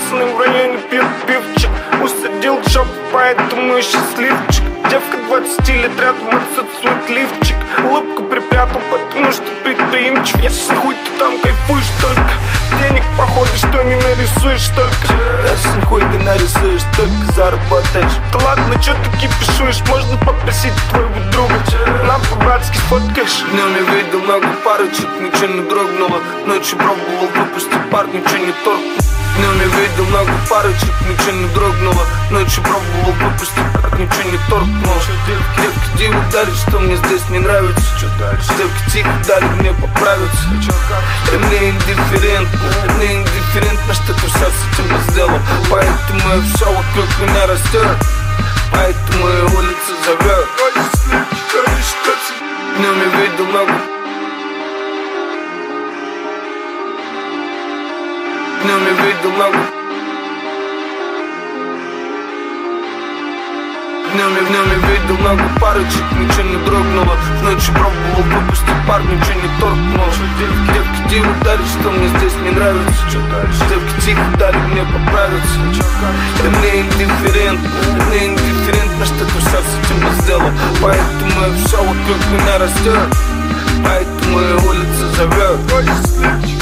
пацаны в районе пьют пивчик. Усадил жопу, поэтому я счастливчик. Девка 20 лет рядом отсутствует лифчик. Улыбку припрятал, потому что предприимчив. Если хуй ты там кайфуешь только, денег походу что не нарисуешь только. Если хуй ты нарисуешь, только заработаешь. Да ладно, чё ты кипишуешь, можно попросить твоего друга. Нам по-братски сфоткаешь. Днем я видел много парочек, ничего не дрогнуло. Ночью пробовал выпустить пар, ничего не торкнул. Днем я видел много парочек, ничего не дрогнуло. Ночью пробовал выпустить пар, ничего не торкнуло. Девки диво дали, что мне здесь не нравится. Девки тихо дали мне поправиться. И мне индифферентно, что ты все с этим сделал. Поэтому я все вокруг меня растет. Поэтому и улица зовет. Днем я видел много. Днем я видел много. Днем я видел много парочек, ничего не дрогнуло. Ночью пробовал выпустить пар, ничего не торкнуло. Девки диво дали, что мне здесь не нравится. Девки тихо дали мне поправиться. И мне индифферентно, что ты все с этим сделал. Поэтому я все вокруг меня растет. Поэтому и улица зовет.